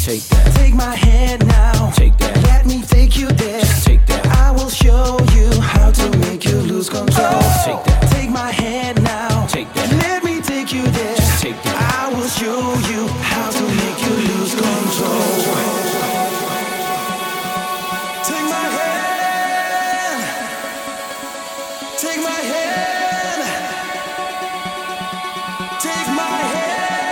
Take that. Take my hand now. Take that. Let me take you there. Just take that. I will show you how to make you lose control. Take that. Take my hand now. Take that. Let me take you there. Just take that. I will show you how to make you lose control. Take my hand. Take my hand. Take my hand.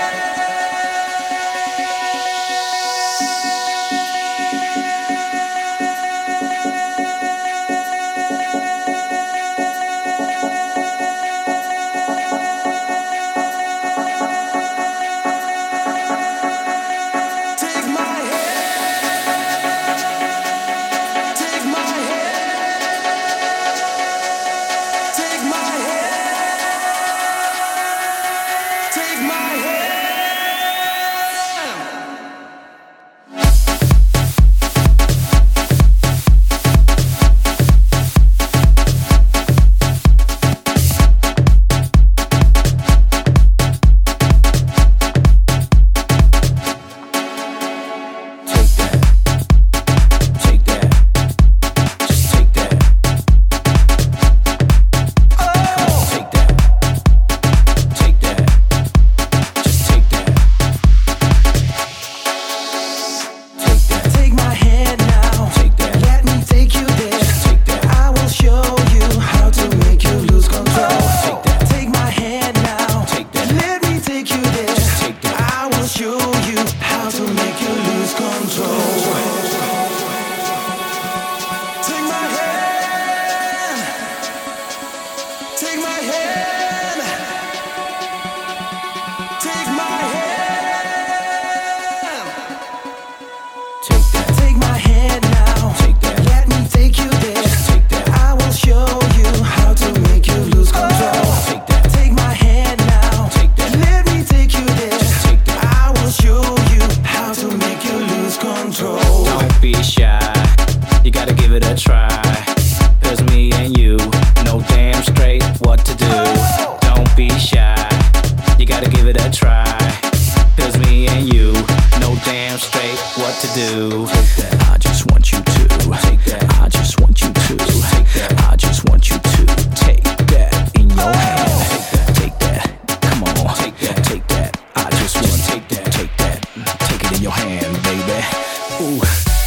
Don't be shy, you gotta give it a try. 'Cause me and you know damn straight what to do. Don't be shy, you gotta give it a try. 'Cause me and you know damn straight what to do. I just want you to take that. I just want you to take that. I just want you to take that in your hand. Take that, come on, take that, take that. I just want take that, take that, take it in your hand, baby. Ooh.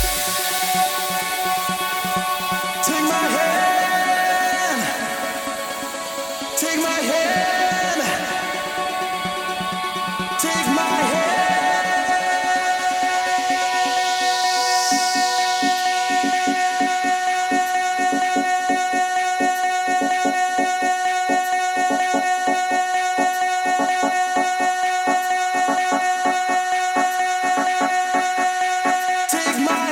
Take my hand. Take my hand. Take my hand. Take my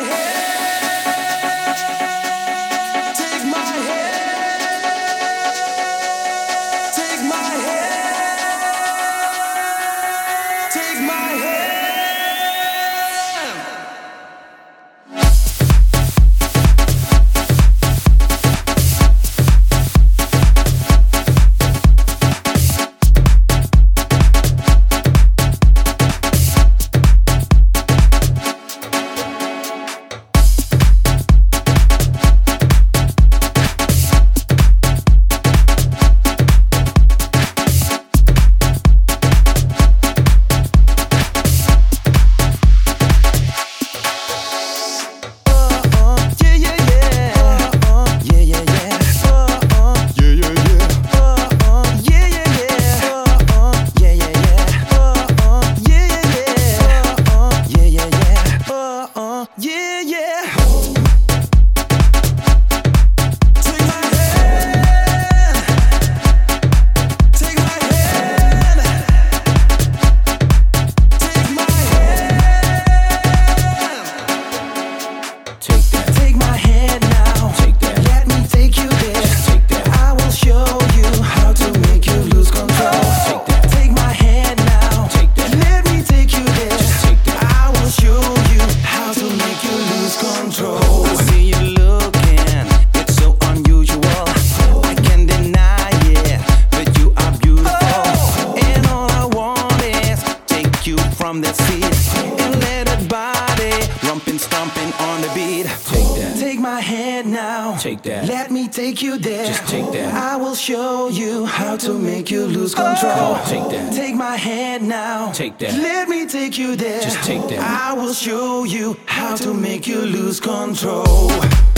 rumpin' stomping on the beat. Take that. Take my hand now. Take that. Let me take you there. Just take that. I will show you how to make you lose control. Take that. Take my hand now. Take that. Let me take you there. Just take that. I will show you how to make you lose control.